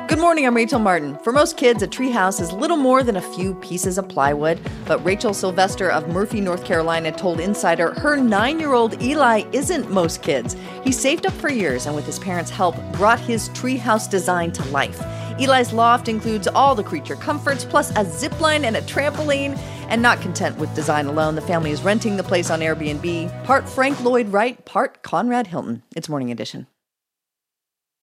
Good morning, I'm Rachel Martin. For most kids, a treehouse is little more than a few pieces of plywood, but Rachel Sylvester of Murphy, North Carolina told Insider her 9-year-old Eli isn't most kids. He saved up for years and with his parents' help brought his treehouse design to life. Eli's loft includes all the creature comforts, plus a zip line and a trampoline. And not content with design alone, the family is renting the place on Airbnb. Part Frank Lloyd Wright, part Conrad Hilton. It's Morning Edition.